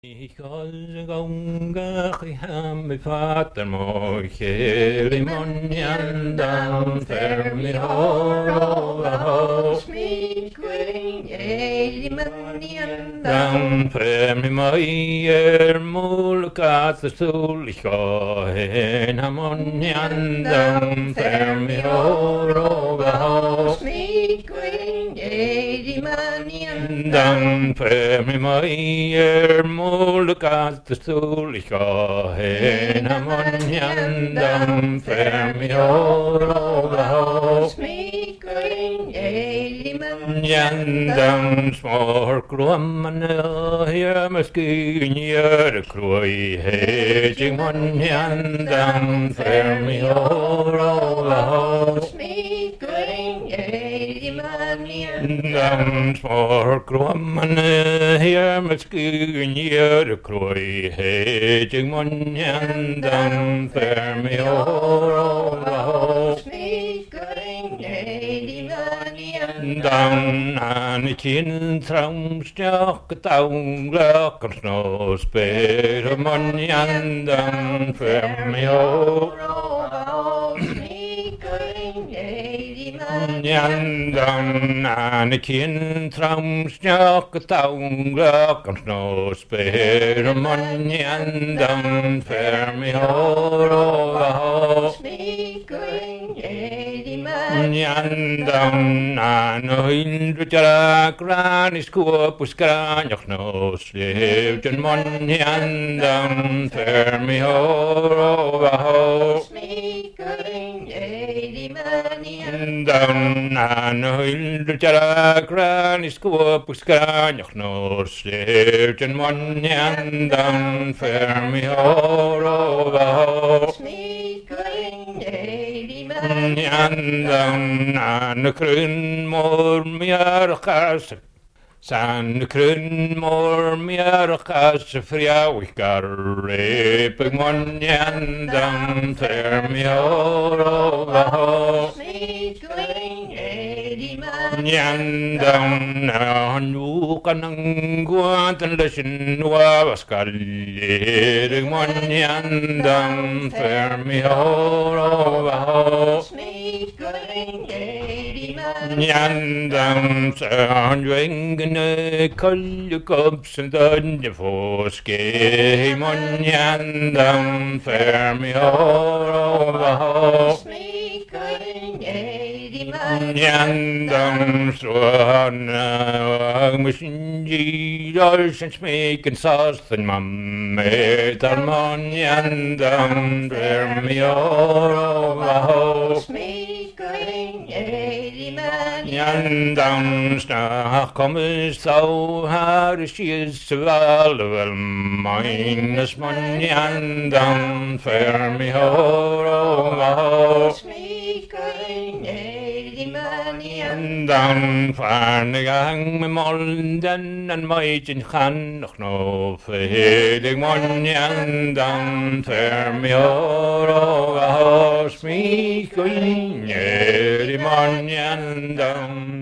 Ich als gongach ich ham mi vater mo cheli monjan dan fer mi ho Smit gwyn ei monjan dan fer mi maier mulkat sul ich go hen monjan dan fer mi ho Smit gwyn ei monjan dan fer mi maier mulkat sul ich go hen monjan dan fer mi ho Smit gwyn ei monjan Jandam smor kruamman hier misschien jere kroi hejing mon jandam fermi oro Smit gwyn ei monjan Jandam smor kruamman hier misschien jere kroi hejing mon jandam fermi oro Smit gwyn ei monjan Dan aan het in tramstjak taun lekker snow spelen man en dan vermeo Smit gwyn ei monjan en dan aan het in tramstjak taun lekker snow spelen man en dan vermeo Smit gwyn ei monjan Nyandam nano hindu jara kranis kuopus kranjach no slevjen mon nyandam fermi ho Smit gwyn ei monjan Nyandam nano hindu jara kranis kuopus kranjach no slevjen mon nyandam fermi ho Smit gwyn ei monjan Nyandam an krun mor miar kas San krun mor miar kas friau ich gar rep mon nyandam ter mi oro Smit gwyn ei monjan Nyandam na nu kanang guatan lesin wa vaskalir mon nyandam ter mi oro Smit gwyn ei monjan Nyandam san jwengene kolje kopsen dønje foske mon nyandam fermi oro Smit gwyn ei monjan Nyandam swana mishinji dolsen smeken sasten mamme tar mon nyandam fermi oro Smit gwyn ei monjan Nyandam snart kommer så här skils vel minus mon nyandam fermi oro Smit gwyn ei monjan Dan farnegang med molden en meitin chan noch no fedig mon nyandam fermi oro smik gwyn mon nyandam